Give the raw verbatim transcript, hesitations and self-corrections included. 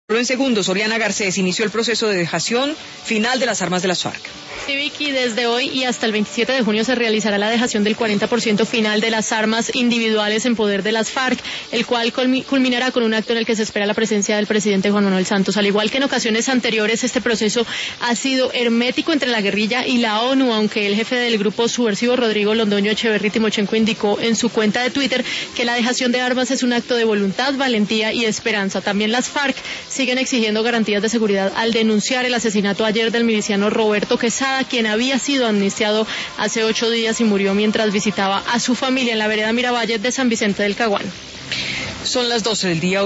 En segundos, Oriana Garcés inició el proceso de dejación final de las armas de las FARC. Sí, Vicky, desde hoy y hasta el veintisiete de junio se realizará la dejación del cuarenta por ciento final de las armas individuales en poder de las FARC, el cual culminará con un acto en el que se espera la presencia del presidente Juan Manuel Santos. Al igual que en ocasiones anteriores, este proceso ha sido hermético entre la guerrilla y la ONU, aunque el jefe del grupo subversivo, Rodrigo Londoño Echeverri Timochenko, indicó en su cuenta de Twitter que la dejación de armas es un acto de voluntad, valentía y esperanza. También las FARC siguen exigiendo garantías de seguridad al denunciar el asesinato ayer del miliciano Roberto Quesada, quien había sido amnistiado hace ocho días y murió mientras visitaba a su familia en la vereda Miravalle de San Vicente del Caguán. Son las doce del día.